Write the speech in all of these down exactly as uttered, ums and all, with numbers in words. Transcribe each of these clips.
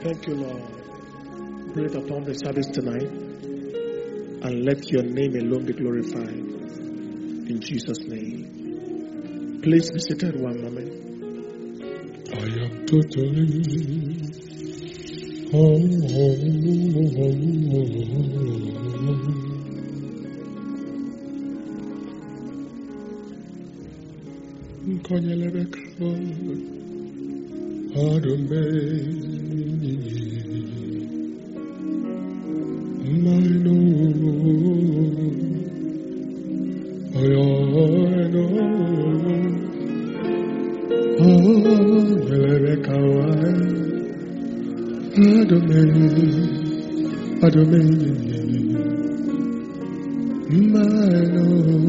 Thank you, Lord. Breathe upon the service tonight and let your name alone be glorified. In Jesus' name. Please be seated one moment. I am totally home. Konyelebeka Adome Mino Ayano Konyelebeka Adome Adome Mino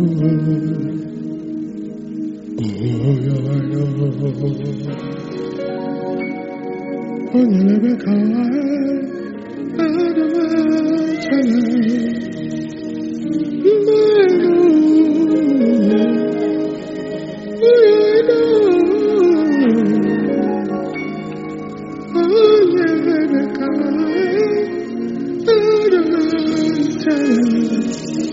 Oh, yeah, I know. Oh, you never come out of my challenge. Oh, yeah, I know. Oh, you never come out of my challenge.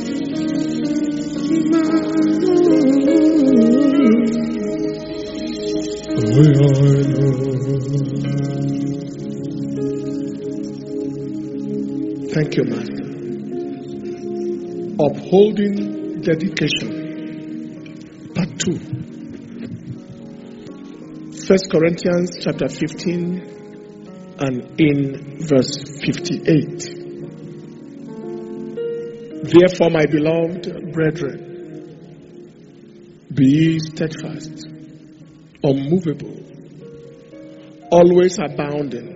Thank you, Master. Upholding dedication. Part two. First Corinthians chapter fifteen and in verse fifty-eight. Therefore, my beloved brethren, be ye steadfast, unmovable, always abounding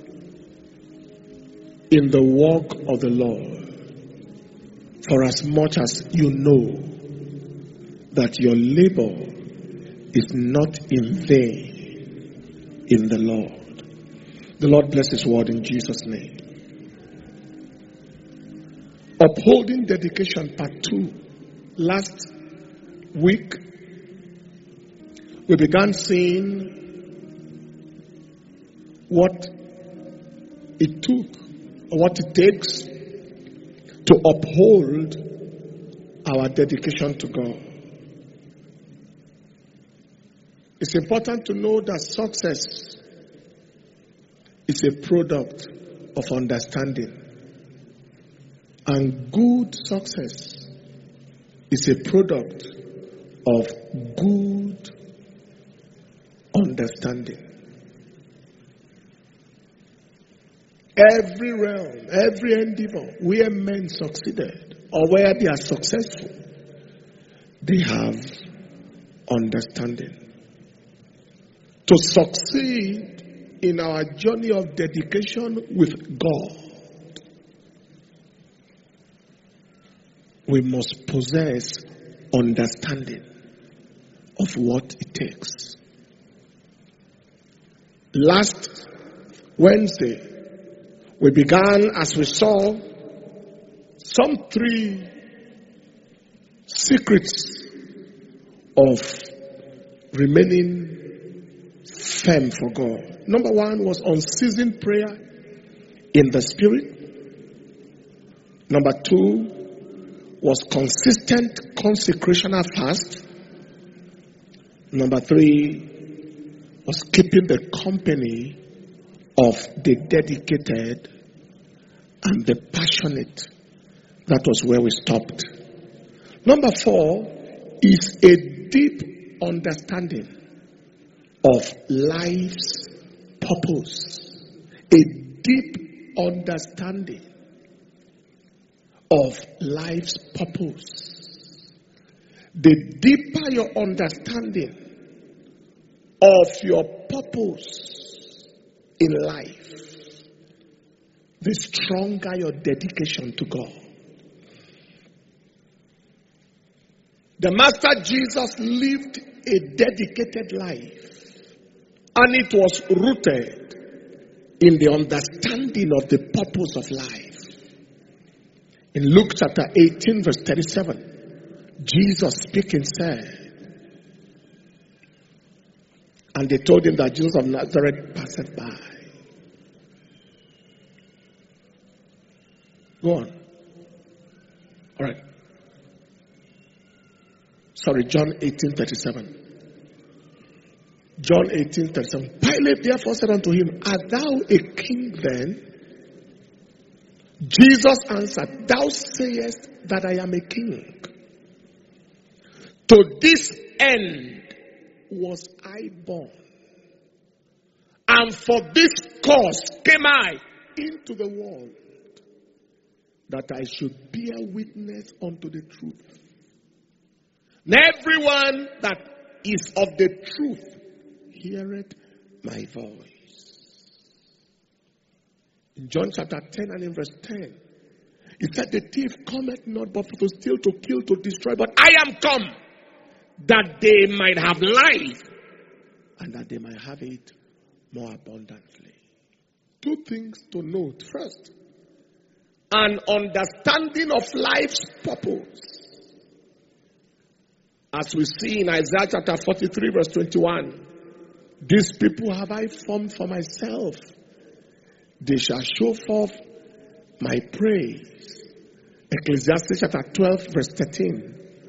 in the work of the Lord, for as much as you know that your labor is not in vain in the Lord. The Lord bless his word in Jesus' name. Upholding dedication part two. Last week we began seeing what it took, or what it takes to uphold our dedication to God. It's important to know that success is a product of understanding, and good success is a product of good understanding. Every realm, every endeavor where men succeeded or where they are successful, they have understanding. To succeed in our journey of dedication with God, we must possess understanding of what it takes. Last Wednesday, we began, as we saw, some three secrets of remaining firm for God. Number one was unceasing prayer in the Spirit. Number two was consistent consecrational fast. Number three was keeping the company of the dedicated and the passionate. That was where we stopped. Number four is a deep understanding of life's purpose. A deep understanding of life's purpose. The deeper your understanding of your purpose in life, the stronger your dedication to God. The Master Jesus lived a dedicated life, and it was rooted in the understanding of the purpose of life. In Luke chapter eighteen verse thirty-seven, Jesus speaking said, and they told him that Jesus of Nazareth passed by. Go on. All right. Sorry, John eighteen thirty-seven. John eighteen thirty-seven. Pilate therefore said unto him, art thou a king then? Jesus answered, thou sayest that I am a king. To this end was I born, and for this cause came I into the world, that I should bear witness unto the truth. And everyone that is of the truth heareth my voice. In John chapter ten and in verse ten, he said, the thief cometh not but for to steal, to kill, to destroy, but I am come that they might have life, and that they might have it more abundantly. Two things to note. First, an understanding of life's purpose. As we see in Isaiah chapter forty-three verse twenty-one, these people have I formed for myself. They shall show forth my praise. Ecclesiastes chapter twelve verse thirteen.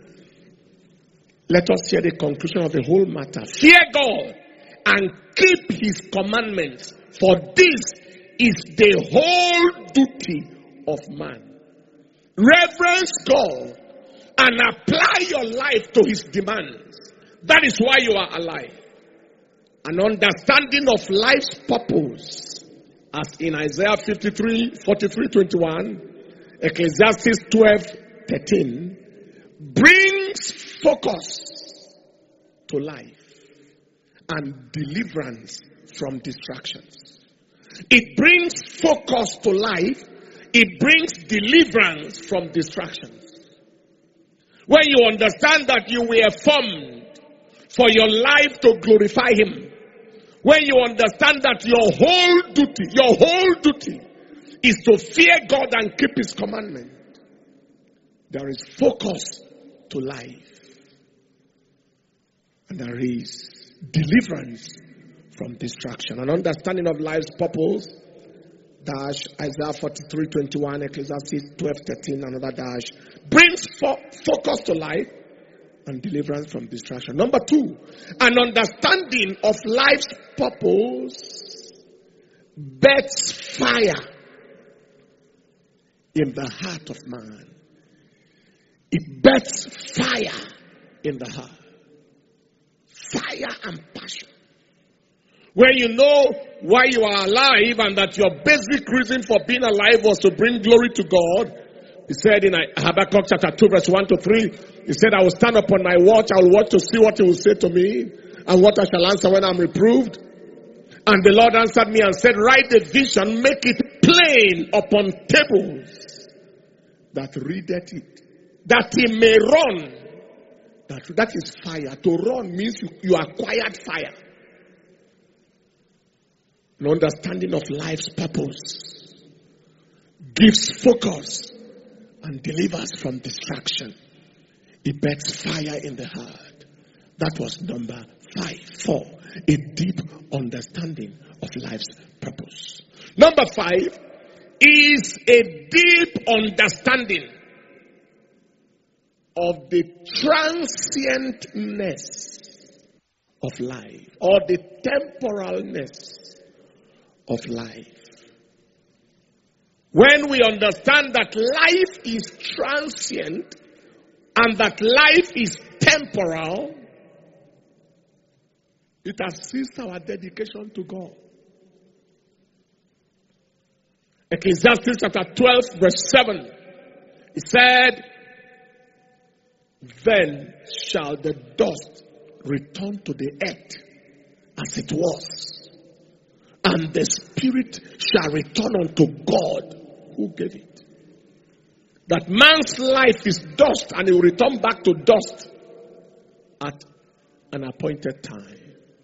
Let us hear the conclusion of the whole matter. Fear God and keep his commandments, for this is the whole duty of man. Reverence God and apply your life to his demands. That is why you are alive. An understanding of life's purpose, as in Isaiah fifty-three, forty-three, twenty-one, Ecclesiastes twelve, thirteen, brings focus to life and deliverance from distractions. It brings focus to life. It brings deliverance from distractions. When you understand that you were formed for your life to glorify him, when you understand that your whole duty, your whole duty is to fear God and keep his commandment, there is focus to life. And there is deliverance from distraction. An understanding of life's purpose, dash, Isaiah forty-three, twenty-one, Ecclesiastes twelve, thirteen, another dash, brings fo- focus to life and deliverance from distraction. Number two, an understanding of life's purpose bets fire in the heart of man. It bets fire in the heart. Fire and passion. When you know why you are alive and that your basic reason for being alive was to bring glory to God. He said in Habakkuk chapter two verse one to three, he said, I will stand upon my watch, I will watch to see what he will say to me and what I shall answer when I'm reproved. And the Lord answered me and said, write the vision, make it plain upon tables, that readeth it, that he may run. That, that is fire. To run means you, you acquired fire. An understanding of life's purpose gives focus and delivers from distraction. It bets fire in the heart. That was number five. Four, a deep understanding of life's purpose. Number five is a deep understanding of the transientness of life, or the temporalness of life. When we understand that life is transient and that life is temporal, it assists our dedication to God. Ecclesiastes chapter twelve verse seven, it said, then shall the dust return to the earth as it was, and the spirit shall return unto God who gave it. That man's life is dust and he will return back to dust at an appointed time.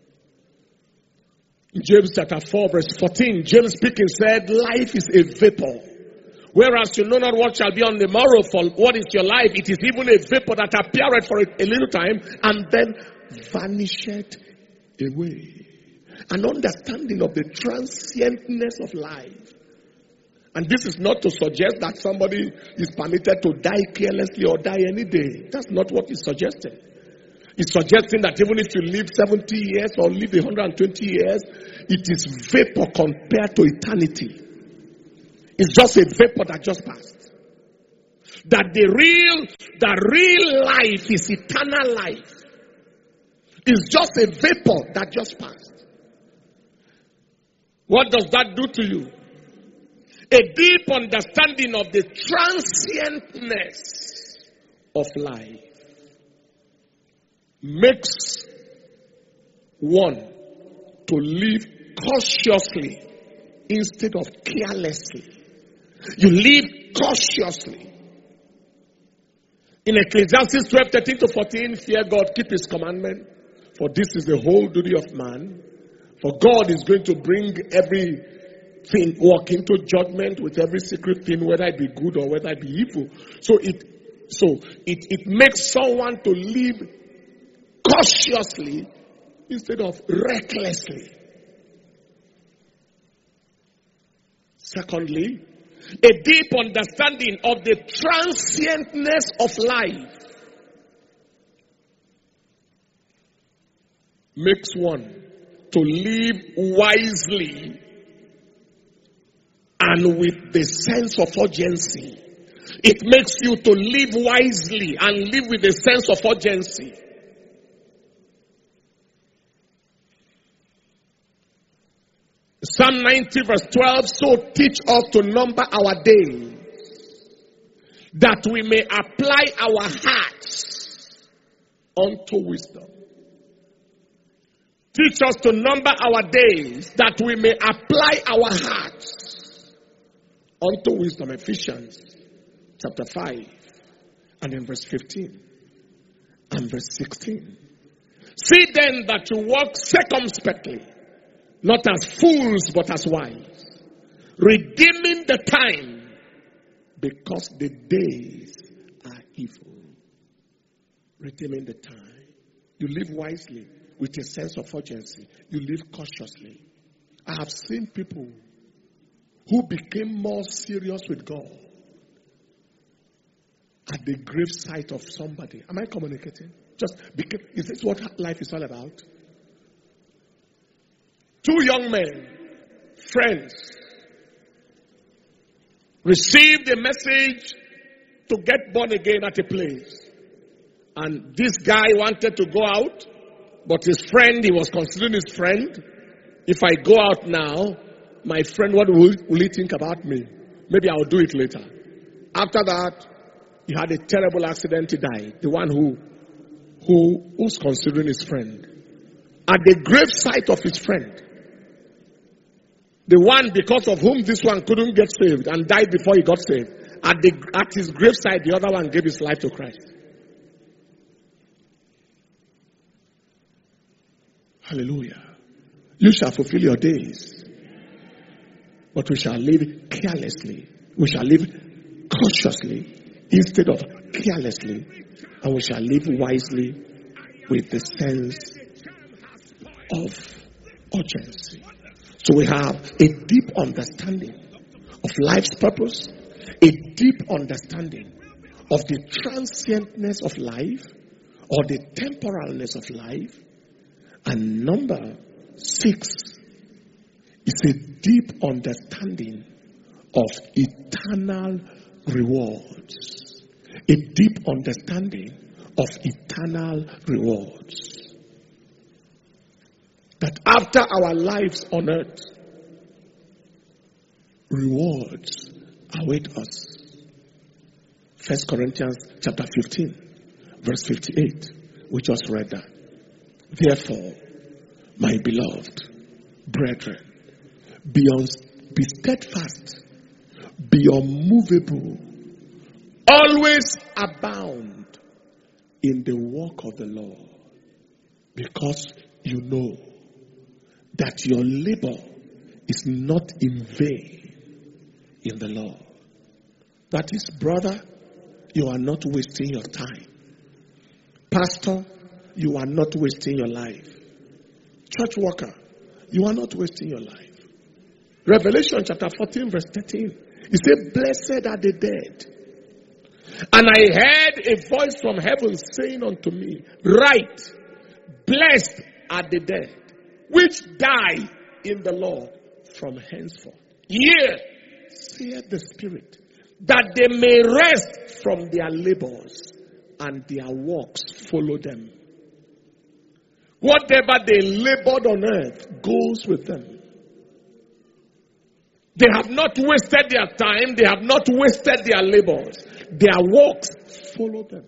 In James chapter four verse fourteen, James speaking said, life is a vapor. Whereas you know not what shall be on the morrow, for what is your life? It is even a vapor that appeareth for a, a little time and then vanisheth away. An understanding of the transientness of life And this is not to suggest that somebody is permitted to die carelessly or die any day. That's not what it's suggesting. It's suggesting that even if you live seventy years or live one hundred twenty years, it is vapor compared to eternity. It's just a vapor that just passed. That the real, the real life is eternal life. It's just a vapor that just passed. What does that do to you? A deep understanding of the transientness of life makes one to live cautiously instead of carelessly. You live cautiously. In Ecclesiastes twelve, thirteen to fourteen, fear God, keep his commandment, for this is the whole duty of man. For God is going to bring everything, walk into judgment with every secret thing, whether it be good or whether it be evil. So it so it, it makes someone to live cautiously instead of recklessly. Secondly, a deep understanding of the transientness of life makes one to live wisely and with the sense of urgency. It makes you to live wisely and live with a sense of urgency. Psalm ninety verse twelve, so teach us to number our days, that we may apply our hearts unto wisdom. Teach us to number our days, that we may apply our hearts unto wisdom. Ephesians chapter five and in verse fifteen and verse sixteen. See then that you walk circumspectly, not as fools, but as wise, redeeming the time, because the days are evil. Redeeming the time. You live wisely with a sense of urgency. You live cautiously. I have seen people who became more serious with God at the gravesite of somebody. Am I communicating? Just because, is this what life is all about? Two young men, friends, received a message to get born again at a place. And this guy wanted to go out, but his friend, he was considering his friend. If I go out now, my friend, what will, will he think about me? Maybe I'll do it later. After that, he had a terrible accident, he died. The one who, who was considering his friend. At the gravesite of his friend, the one because of whom this one couldn't get saved and died before he got saved. At the at his graveside, the other one gave his life to Christ. Hallelujah. You shall fulfill your days. But we shall live carelessly. We shall live cautiously instead of carelessly. And we shall live wisely with the sense of urgency. So we have a deep understanding of life's purpose, a deep understanding of the transientness of life or the temporalness of life. And number six is a deep understanding of eternal rewards. A deep understanding of eternal rewards. That after our lives on earth, rewards await us. First Corinthians chapter fifteen, verse fifty-eight. We just read that. Therefore, my beloved brethren, be, un- be steadfast, be unmovable, always abound in the work of the Lord, because you know that your labor is not in vain in the Lord. That is, brother, you are not wasting your time. Pastor, you are not wasting your life. Church worker, you are not wasting your life. Revelation chapter fourteen verse thirteen He said, blessed are the dead. And I heard a voice from heaven saying unto me, write, blessed are the dead, which die in the Lord from henceforth. Yea, saith the Spirit, that they may rest from their labors, and their works follow them. Whatever they labored on earth goes with them. They have not wasted their time. They have not wasted their labors. Their works follow them.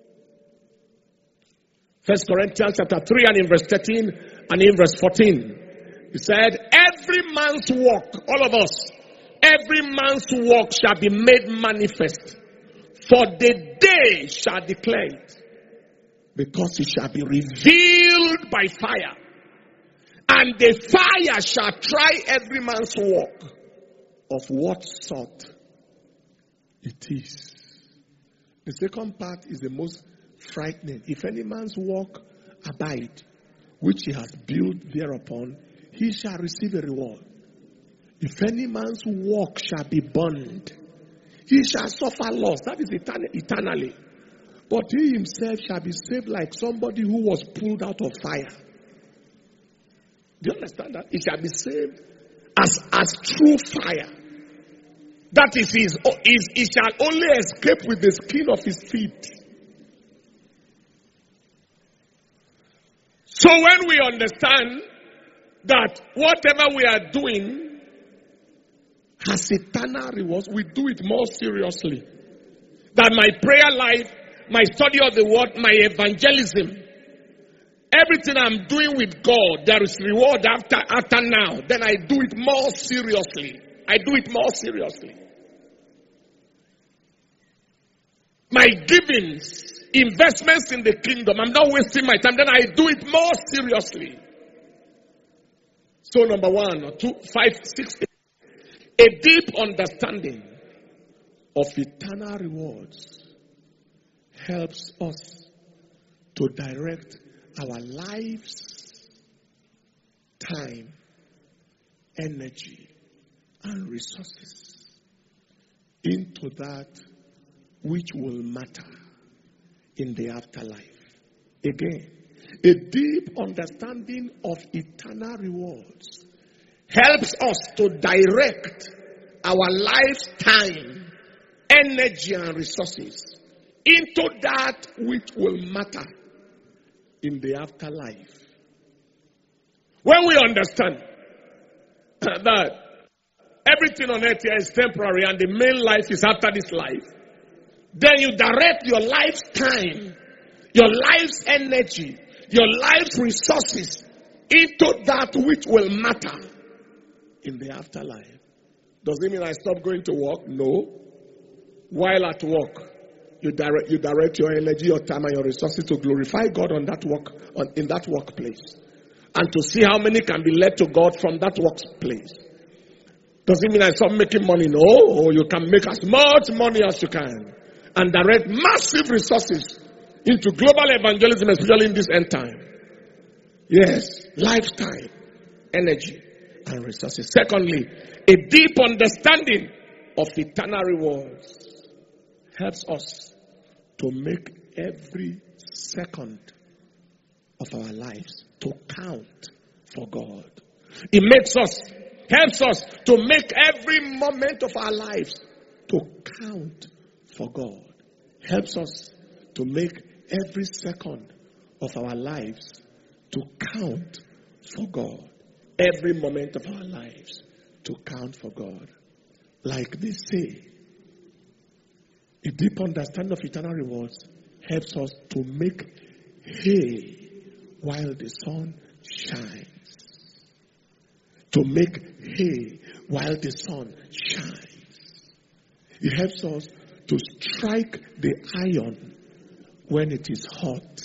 First Corinthians chapter three and in verse thirteen and in verse fourteen. He said, every man's work, all of us, every man's work shall be made manifest. For the day shall declare it. Because it shall be revealed by fire. And the fire shall try every man's work of what sort it is. The second part is the most frightening. If any man's work abide, which he has built thereupon, he shall receive a reward. If any man's work shall be burned, he shall suffer loss. That is etern- eternally. But he himself shall be saved like somebody who was pulled out of fire. Do you understand that? He shall be saved as, as true fire. That is, his, his, he shall only escape with the skin of his feet. So when we understand that whatever we are doing has eternal rewards, we do it more seriously. That my prayer life, my study of the word, my evangelism, everything I'm doing with God, there is reward after, after now. Then I do it more seriously. I do it more seriously. My givings, investments in the kingdom, I'm not wasting my time. Then I do it more seriously. So number one, or two, five, six, eight. A deep understanding of eternal rewards helps us to direct our lives, time, energy, and resources into that which will matter in the afterlife. Again, a deep understanding of eternal rewards helps us to direct our lifetime, energy, and resources into that which will matter in the afterlife. When we understand that everything on earth here is temporary and the main life is after this life, then you direct your lifetime, your life's energy, your life's resources into that which will matter in the afterlife. Does it mean I stop going to work? No. While at work, you direct, you direct your energy, your time, and your resources to glorify God on that work, on, in that workplace, and to see how many can be led to God from that workplace. Does it mean I stop making money? No. Or you can make as much money as you can and direct massive resources into global evangelism, especially in this end time. Yes, lifetime, energy, and resources. Secondly, a deep understanding of eternal rewards helps us to make every second of our lives to count for God. It makes us, helps us to make every moment of our lives to count for God. Helps us to make every second of our lives to count for God. Every moment of our lives to count for God. Like they say, a deep understanding of eternal rewards helps us to make hay while the sun shines. To make hay while the sun shines. It helps us to strike the iron when it is hot.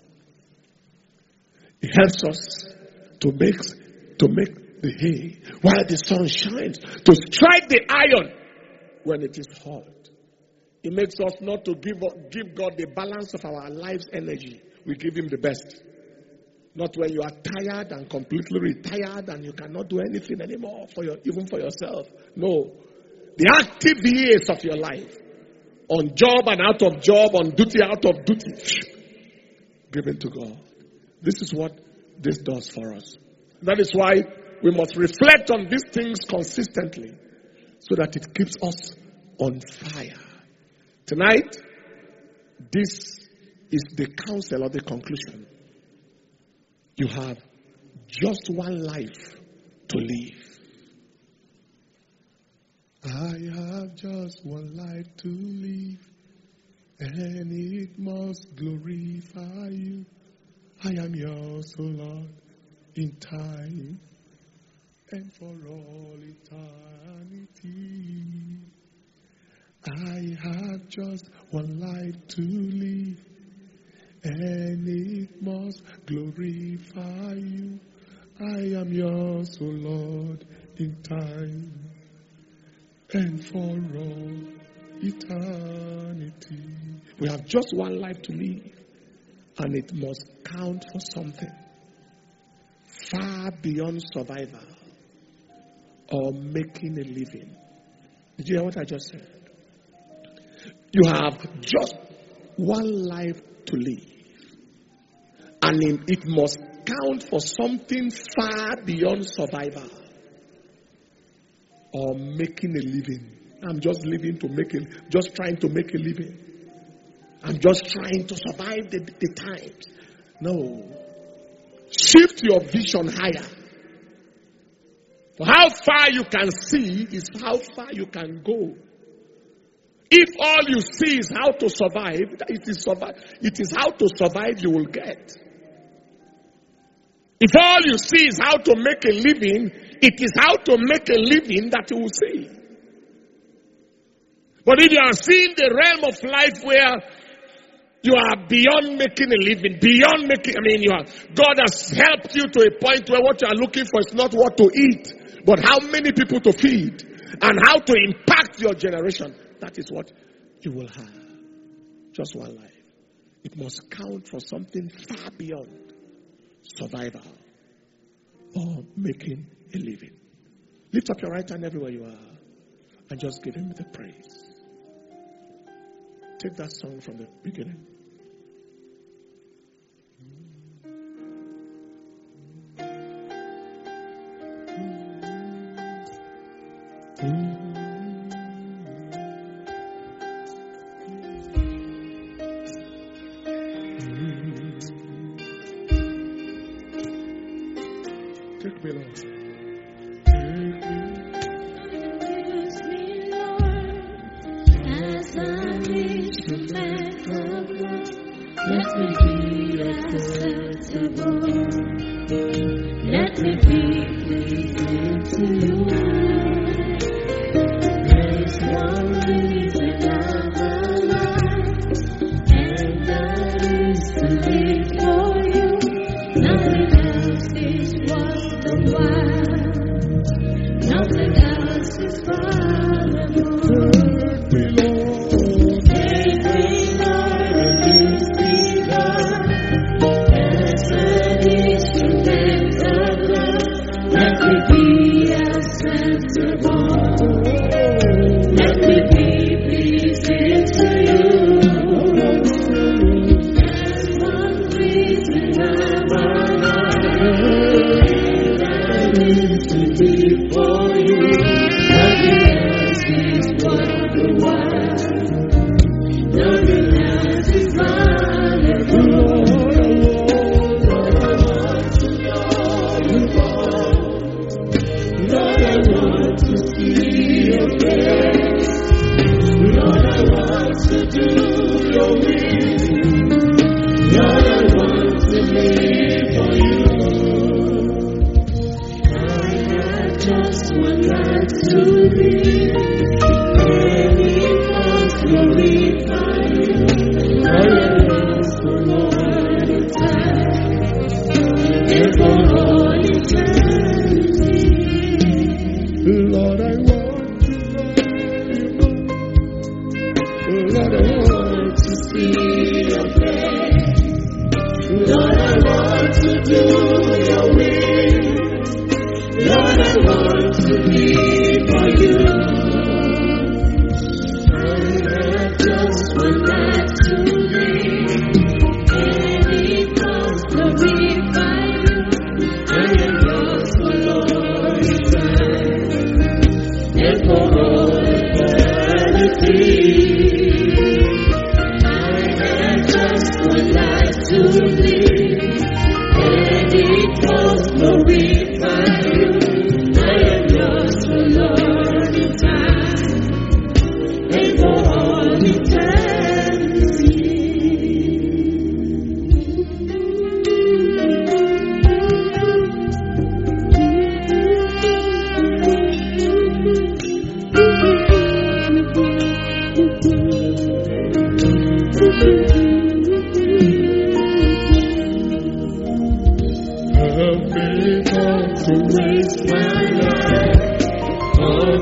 It helps us to make to make the hay while the sun shines, to strike the iron when it is hot. It makes us not to give give God the balance of our life's energy. We give him the best. Not when you are tired and completely retired and you cannot do anything anymore for your even for yourself. No. The active years of your life. On job and out of job, on duty, out of duty. Given to God. This is what this does for us. That is why we must reflect on these things consistently. So that it keeps us on fire. Tonight, this is the counsel or the conclusion. You have just one life to live. I have just one life to live, and it must glorify you. I am yours, O Lord, in time and for all eternity. I have just one life to live, and it must glorify you. I am yours, O Lord, in time and for all eternity. We have just one life to live, and it must count for something far beyond survival or making a living. Did you hear what I just said? You have just one life to live, and it must count for something far beyond survival or making a living. I'm just living to make a, just trying to make a living. I'm just trying to survive the, the times. No. Shift your vision higher. For how far you can see is how far you can go. If all you see is how to survive, it is survive. It is how to survive you will get. If all you see is how to make a living, it is how to make a living that you will see. But if you are seeing the realm of life where you are beyond making a living, beyond making, I mean, you are, God has helped you to a point where what you are looking for is not what to eat, but how many people to feed and how to impact your generation. That is what you will have. Just one life. It must count for something far beyond survival or making a living. Lift up your right hand everywhere you are and just give him the praise. Take that song from the beginning. Take me, Lord. Use me, Lord, as an instrument of love. Let me be acceptable. Let me be pleasing to you. There's one reason I'm alive, and that is to live for you. Nothing else is worth the while. Nothing else is valuable. Take me, Lord, and use me, Lord, as an instrument of love. Let me be acceptable. Let me be pleasing to you. There's one reason I'm alive, that is to live for you. Nothing else is worth the while. Nothing else is valuable. Lord, I want to know you more. Lord, I want to see your face. Lord, I want to do your will. Lord, I want to live for you. I have just one life to live, and it must glorify you. I am yours for all eternity, and for all eternity. Lord, I want to know you. Lord, I want To see your face, Lord, I want to do your will. Lord, I want to live for you.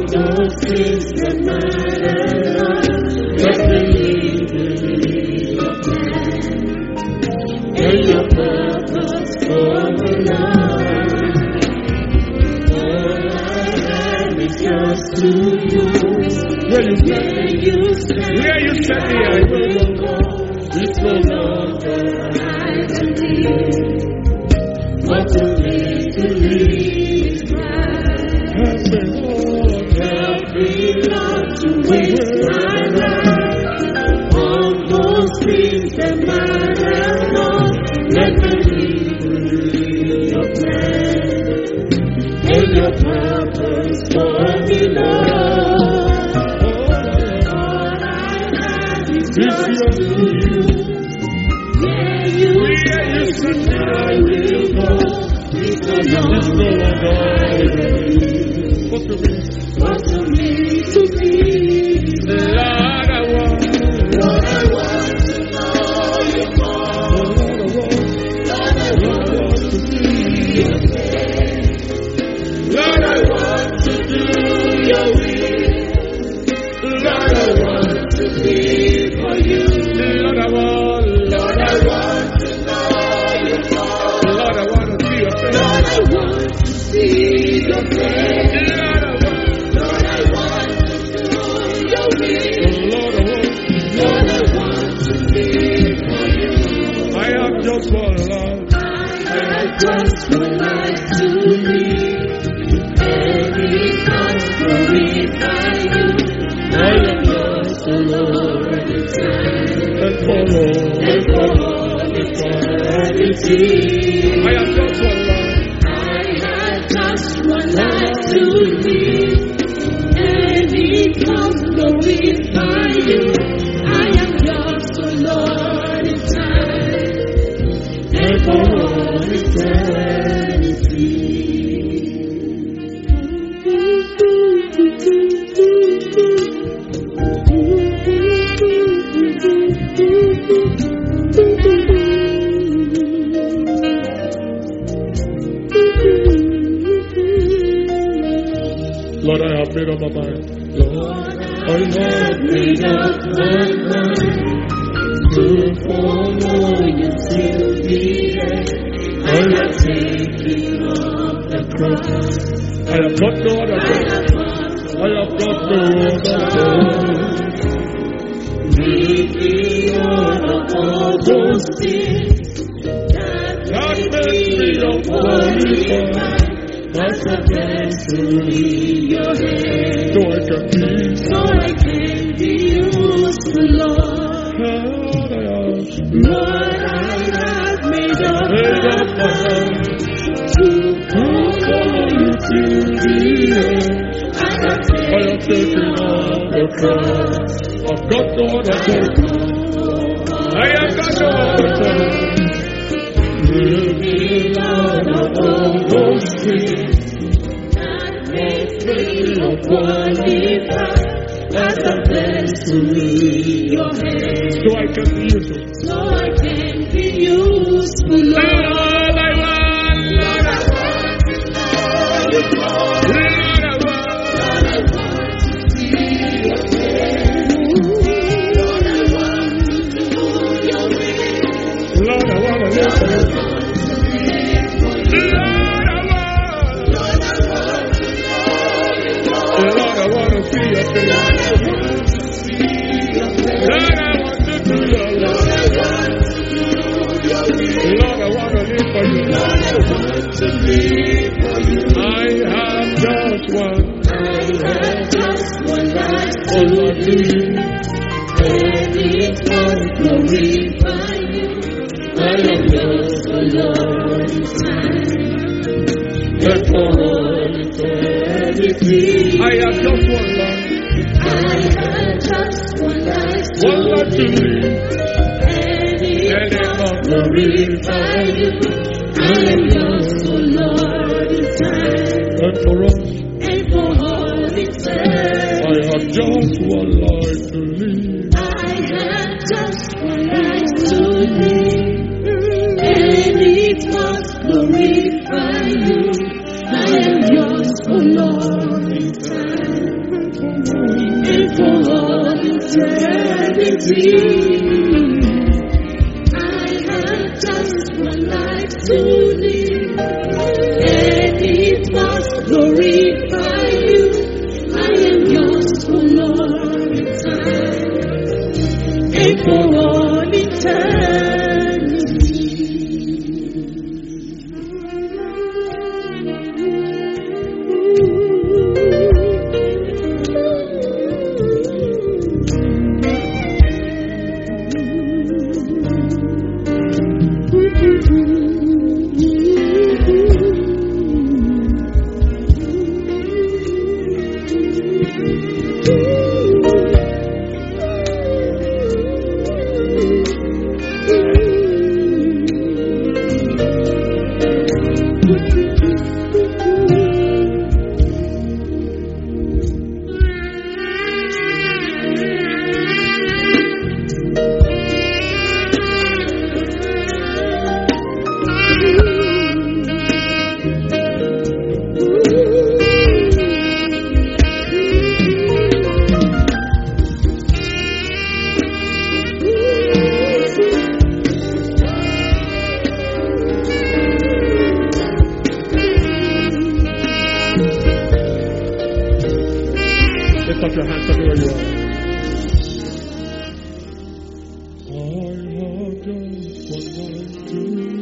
those things that matter, Lord, let me live in your plan and your purpose for me, Lord. All I have is yours to use. Where you stand, Where you stand, where you stand, I I will will go. go. It's no longer I can live, but to live, to live is Christ. Help me, Lord. Help me, Lord, to waste my life on those things that matter, Lord. Let me live your plan and your purpose for me, Lord. All I have is yours to you. Where you send me, I will go. It's no longer I will live. What to me? What to me to be? Lord, I want. Lord, I want to know you more. Lord, I want. Lord, I want to see your face. Lord, I want to do your will. Lord, I want to live for you. Lord, I want. Lord, I want to know you more. Lord, I want to see your face. Lord, I want to see your face. Lord, I want. Lord, I want to do your will. Lord, I want. Lord, I want to live for you. I have just one Lord. I have just one life to live. Every thought glorify you. I am yours, O Lord, in time And for all. and for all eternity. I have just one Lord. I have just one life to live. Every thought glorify you. I am yours, O Lord, in time and for all eternity. Lord, I have made up my mind. Lord, I have Made up my mind to follow you till the end. I have taken up the cross. I have got no other I God. have gone I have got no other God. leave me out of all those things that That make makes me me unqualified. As a vessel in your hand, So I can be. so I can be useful, Lord. Lord, I have Lord, I have made up made my up my mind. mind to follow you till the end. I have I have taken taken up the cross. I've got no other God. I have got no other God. Leave me, Lord, of all those things that make me unqualified. As a vessel in your hand, So I can be useful. so I can be useful, Lord. Lord, I want. Lord, I want to know you more. Lord, I want. Lord, I want to see your face. Lord, I want to do your will. Lord, I want to live Lord, for I you. want to live for you. Lord, I want. Lord, I want to know you more. Lord, I want to see your face. Lord, I want to see your face. Lord, I want to do your will. Lord, I want to do your will. Lord, I want to live for you. Lord, I want to live for you. I have just one. I have just one life to Oh, Lord, live. please. And it won't glorify you. I am yours, O Lord, in time and for all eternity. I have just one Lord. I have just one life to One Lord to live. live. And it And it won't won't glorify you. I am yours, O Lord, in time And for us, and for all eternity. I have just one life to live. I have just one life to live, and it must glorify you. I am yours, O Lord, in time dream. I have just one life to live, and it must glorify you. I am yours for all time, and for all eternity. Lift up your hands everywhere you are. I have just one life to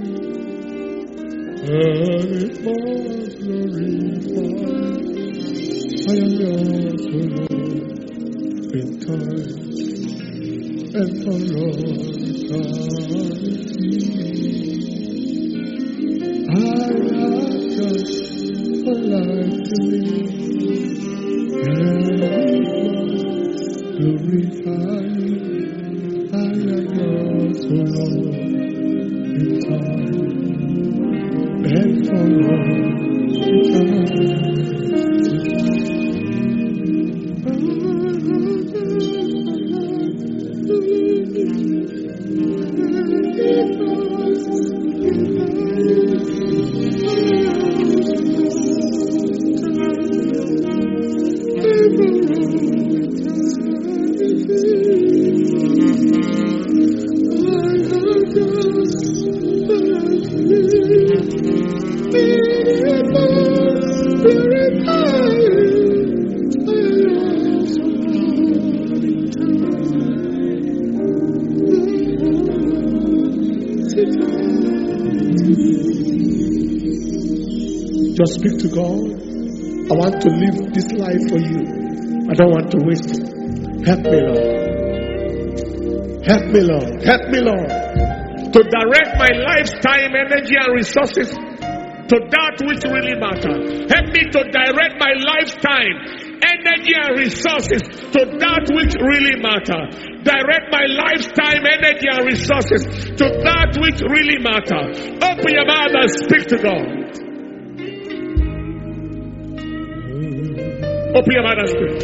live, and it must glorify. I am yours, O Lord, in time and for all eternity. I have just one life to live, and it must glorify. I am yours, O Lord, in time and for all eternity. Just speak to God. I want to live this life for you. I don't want to waste it. Help me, Lord. Help me, Lord. Help me, Lord. To direct my life's time, energy, and resources to that which really matters. Help me to direct my life's time, energy, and resources to that which really matters. Direct my life's time, energy, and resources to that which really matters. Open your mouth and speak to God. Open your mouth and speak.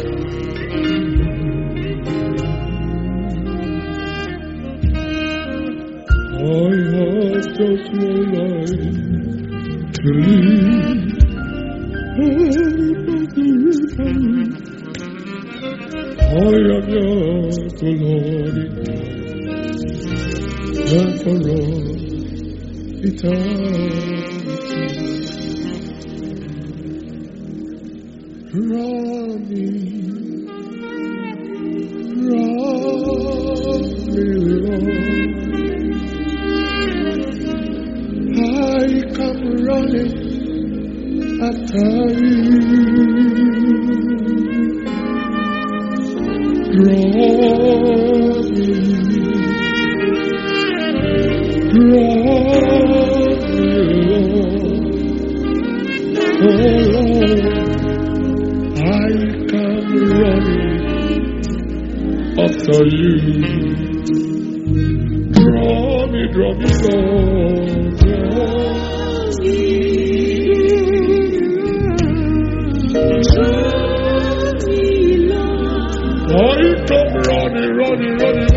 I have just one life to live, I am yours, O Lord, and for all eternity. Draw me, draw me, Lord. I come running after you. Draw me, draw me, Lord. Oh Lord, I come running after you. Draw me, draw me, Lord. I come running, running, running,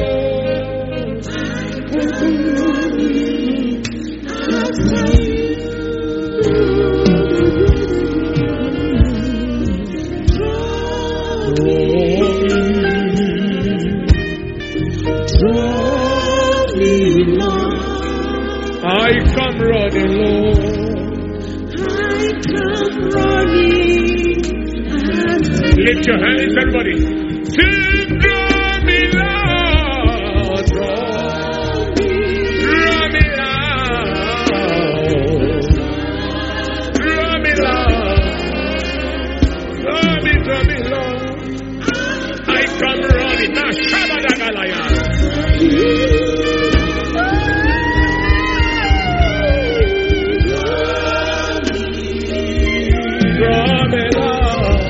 Lift your hands, everybody. To draw me, Lord, draw me out. Draw me, Lord. Draw me, draw me, Lord. I come running. Now, Shabadagalaya. Draw me, Lord.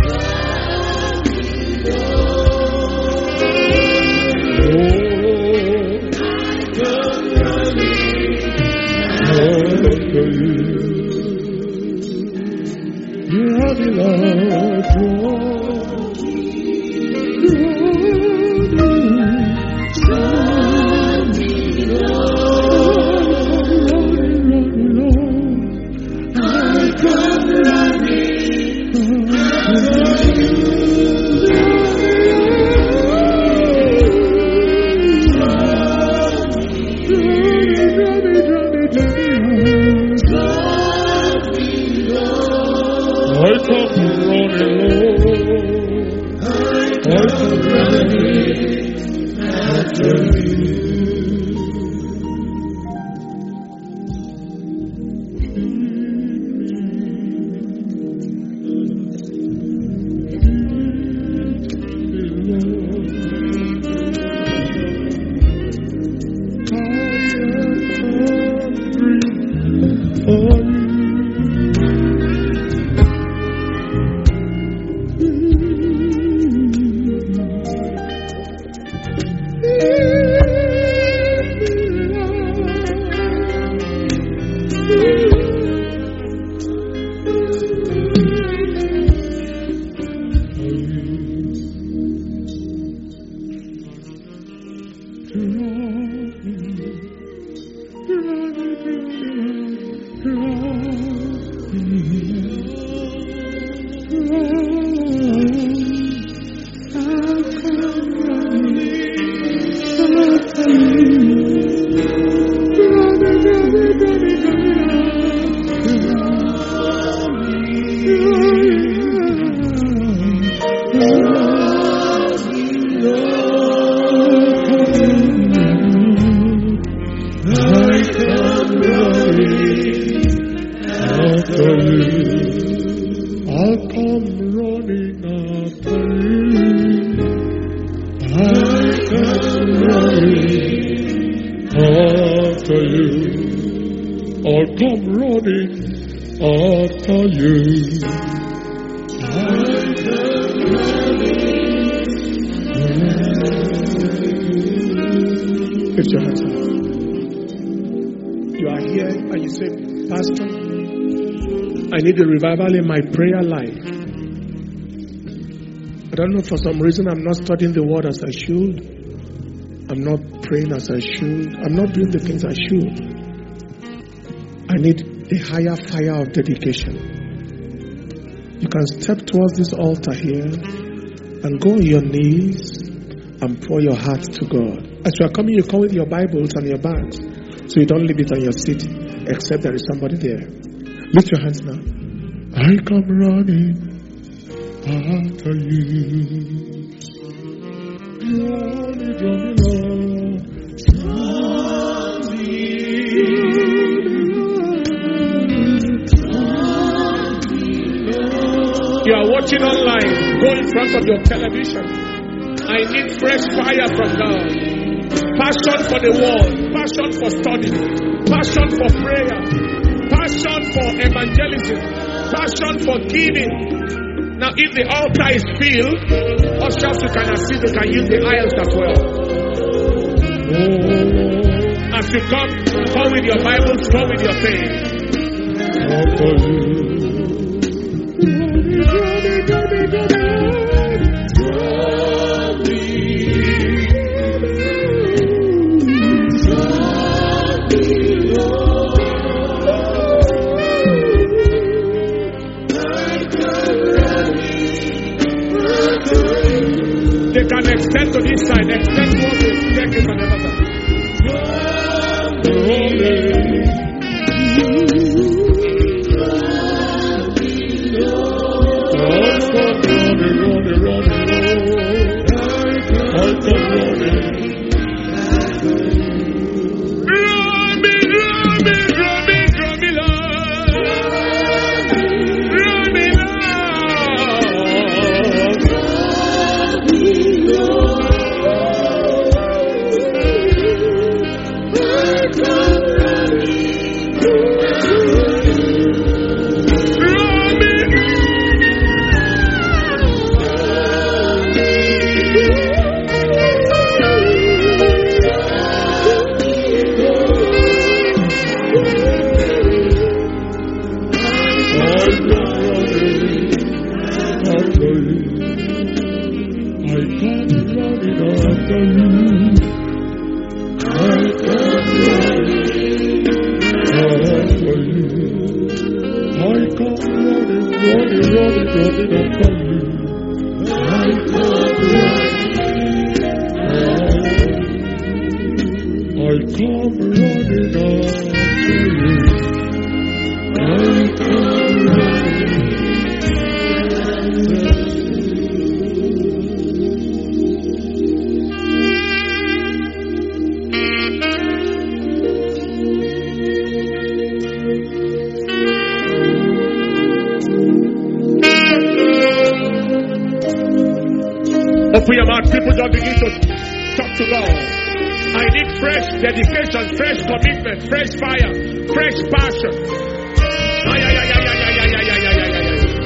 The revival in my prayer life. I don't know, for some reason I'm not studying the word as I should. I'm not praying as I should. I'm not doing the things I should. I need a higher fire of dedication. You can step towards this altar here and go on your knees and pour your heart to God. As you are coming, you come with your Bibles and your bags, so you don't leave it on your seat except there is somebody there. Lift your hands now. I come running after you. Draw me, draw me, Lord. Draw me. You are watching online. Go in front of your television. I need fresh fire from God. Passion for the word. Passion for study. Passion for prayer. Passion for evangelism. Passion for giving. Now, if the altar is filled, ushers you can assist, you can use the aisles as well. As you come, come with your Bibles, come with your faith. They can extend to this side, extend towards the staircase on the other side. Rolling. after you. I come running after you. I come running after you. I come running, running, running, running after you. I come running after you. I come running after you. I come running after you. Open your mouth, people, don't begin to talk to God. I need fresh dedication, fresh commitment, fresh fire, fresh passion. Ay, ay, ay, ay, ay, ay, ay, ay, ay, ay, ay, ay.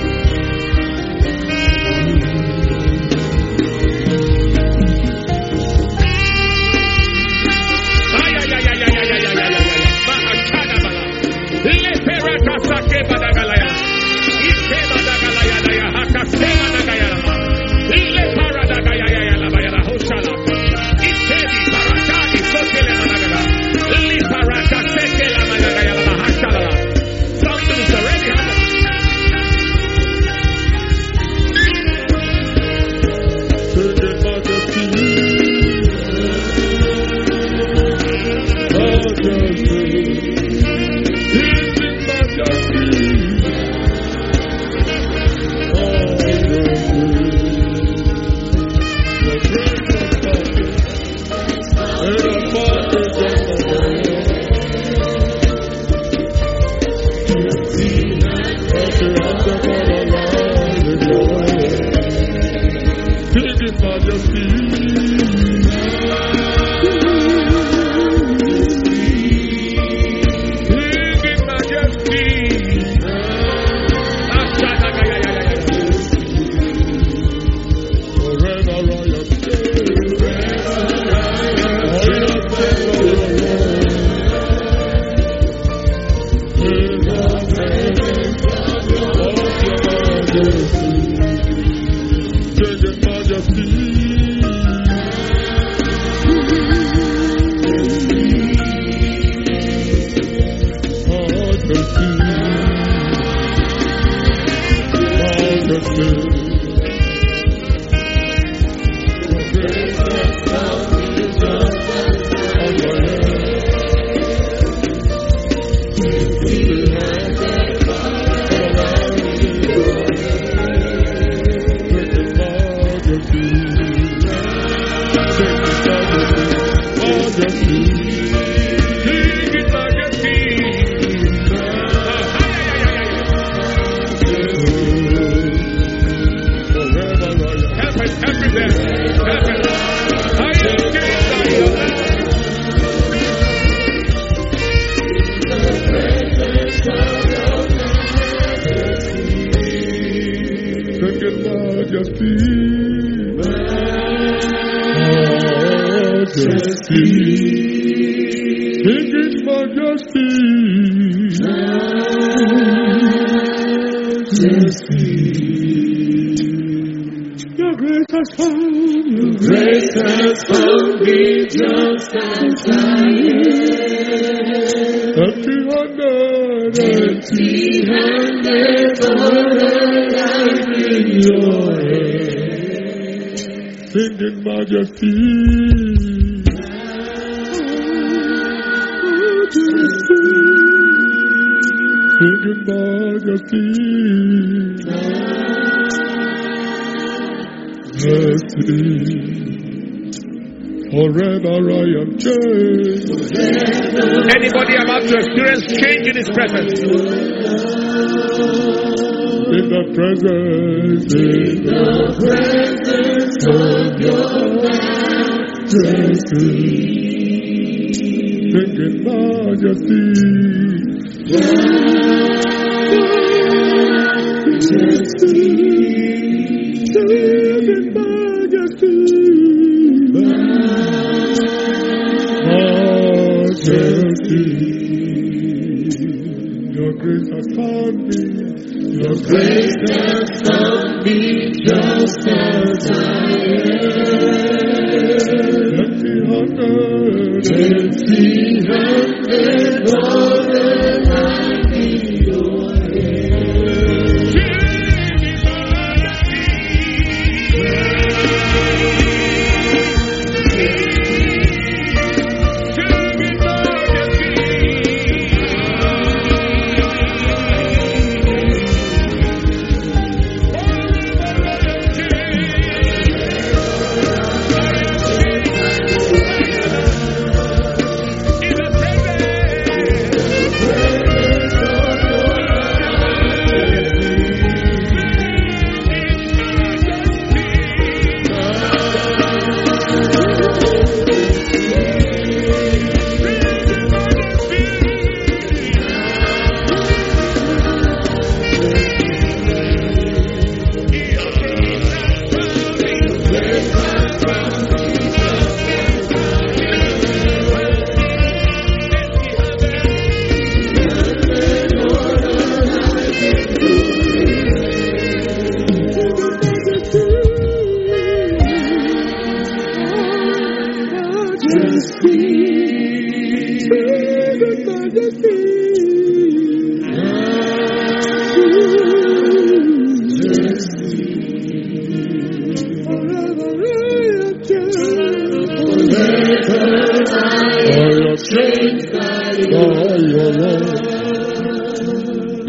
Ay, ay, ay, ay, ay, ay, ay, ay, ay, ay. Mahashana bala. Leperata sake badagalaya. Ike badagalaya daya hakasema dagaya. Ile parada gaya ya la bayara hoshala. Itedi parata ikotele managala. Ile parata seke la managaya la mahashala. Something is already happening. Forever I am changed. Anybody about to experience change in His presence? In the presence, in the presence of your majesty, sing in majesty, majesty, sing in majesty. Majesty, your grace has found me, your grace has found me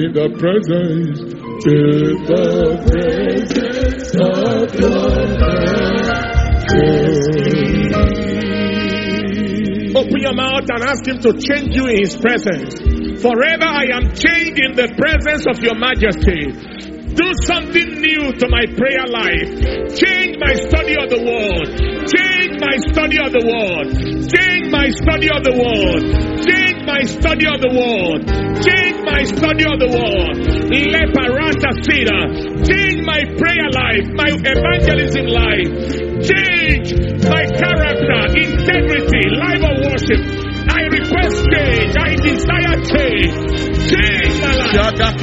in the presence, in the presence of your majesty. Open your mouth and ask him to change you in his presence. Forever I am changed in the presence of your majesty. Do something new to my prayer life. Change my study of the word. Change my study of the word. Change my study of the word. Change my study of the word. Change my study of the word. Leparata Sida. Change my prayer life, my evangelism life. Change my character, integrity, life of worship. I request change. I desire change. Change my life.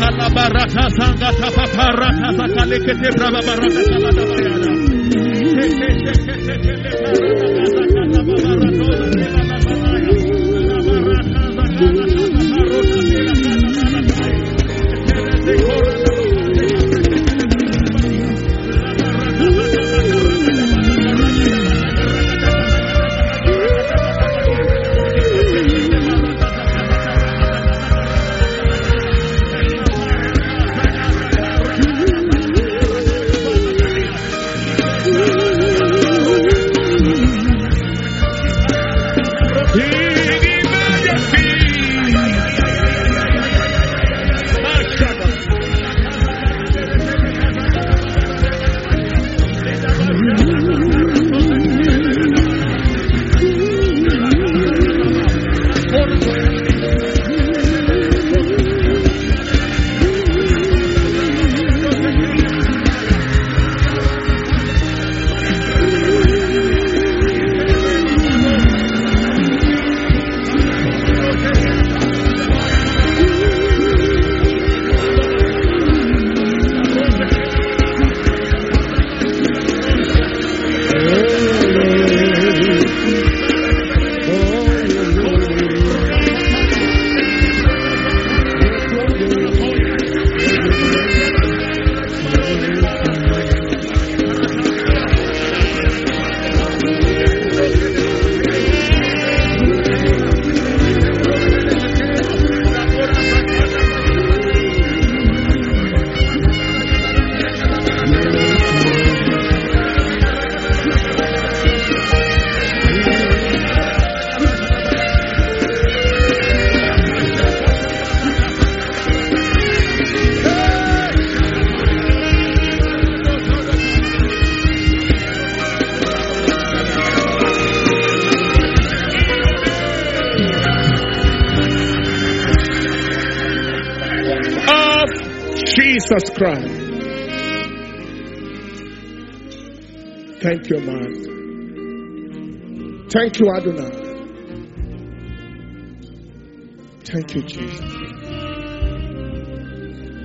Jesus Christ. Thank you, Master. Thank you, Adonai. Thank you, Jesus.